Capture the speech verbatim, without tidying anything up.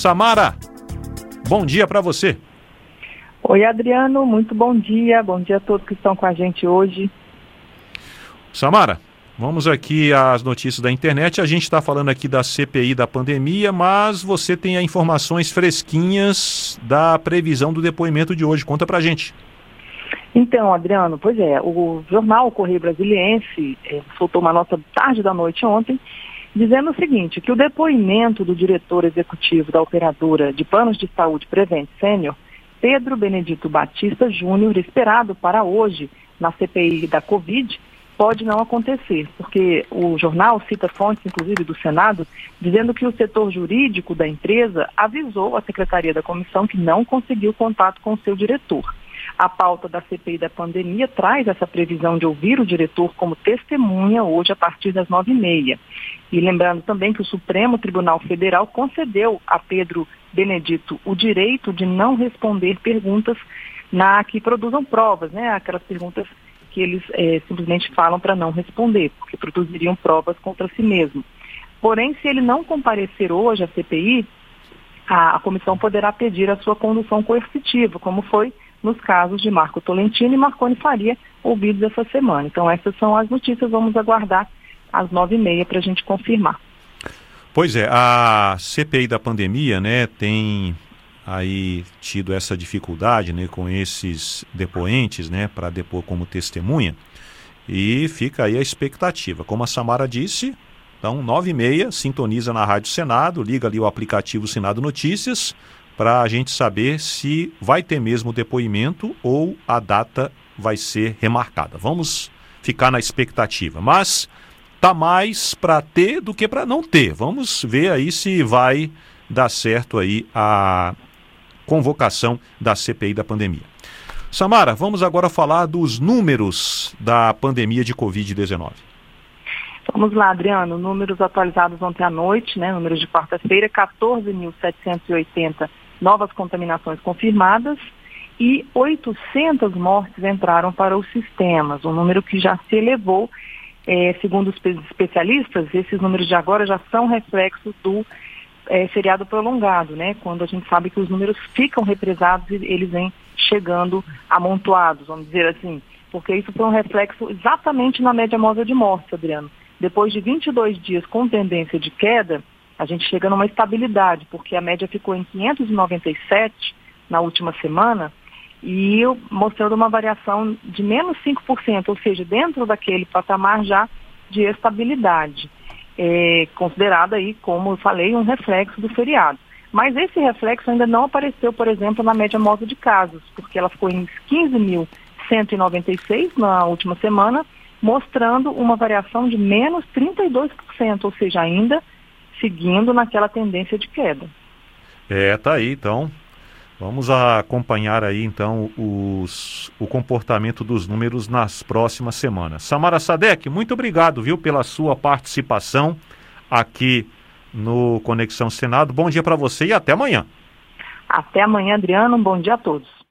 Samara, bom dia para você. Oi, Adriano, muito bom dia. Bom dia a todos que estão com a gente hoje. Samara, vamos aqui às notícias da internet. A gente está falando aqui da C P I da pandemia, mas você tem informações fresquinhas da previsão do depoimento de hoje. Conta pra gente. Então, Adriano, pois é, o jornal Correio Brasiliense eh, soltou uma nota tarde da noite ontem, dizendo o seguinte, que o depoimento do diretor executivo da operadora de planos de saúde Prevent Senior, Pedro Benedito Batista Júnior, esperado para hoje na C P I da Covid, pode não acontecer, porque o jornal cita fontes, inclusive do Senado, dizendo que o setor jurídico da empresa avisou a Secretaria da Comissão que não conseguiu contato com o seu diretor. A pauta da C P I da pandemia traz essa previsão de ouvir o diretor como testemunha hoje a partir das nove e meia. E lembrando também que o Supremo Tribunal Federal concedeu a Pedro Benedito o direito de não responder perguntas na, que produzam provas, né? Aquelas perguntas que eles é, simplesmente falam para não responder, porque produziriam provas contra si mesmo. Porém, se ele não comparecer hoje à C P I, a, a comissão poderá pedir a sua condução coercitiva, como foi nos casos de Marco Tolentino e Marconi Faria, ouvidos essa semana. Então, essas são as notícias, vamos aguardar às nove e meia para a gente confirmar. Pois é, a C P I da pandemia, né, tem aí tido essa dificuldade, né, com esses depoentes, né, para depor como testemunha, e fica aí a expectativa. Como a Samara disse, então nove e meia, sintoniza na Rádio Senado, liga ali o aplicativo Senado Notícias, para a gente saber se vai ter mesmo depoimento ou a data vai ser remarcada. Vamos ficar na expectativa, mas tá mais para ter do que para não ter. Vamos ver aí se vai dar certo aí a convocação da C P I da pandemia. Samara, vamos agora falar dos números da pandemia de covid dezenove. Vamos lá, Adriano, números atualizados ontem à noite, né, números de quarta-feira, quatorze mil setecentos e oitenta novas contaminações confirmadas e oitocentas mortes entraram para os sistemas, um número que já se elevou, é, segundo os especialistas, esses números de agora já são reflexos do é, feriado prolongado, né, quando a gente sabe que os números ficam represados e eles vêm chegando amontoados, vamos dizer assim, porque isso foi um reflexo exatamente na média móvel de mortes, Adriano. Depois de vinte e dois dias com tendência de queda, a gente chega numa estabilidade, porque a média ficou em quinhentos e noventa e sete na última semana e mostrando uma variação de menos cinco por cento, ou seja, dentro daquele patamar já de estabilidade, é, considerado aí, como eu falei, um reflexo do feriado. Mas esse reflexo ainda não apareceu, por exemplo, na média móvel de casos, porque ela ficou em quinze mil cento e noventa e seis na última semana, mostrando uma variação de menos trinta e dois por cento, ou seja, ainda seguindo naquela tendência de queda. É, tá aí, então. Vamos acompanhar aí, então, os, o comportamento dos números nas próximas semanas. Samara Sadek, muito obrigado, viu, pela sua participação aqui no Conexão Senado. Bom dia para você e até amanhã. Até amanhã, Adriano. Um bom dia a todos.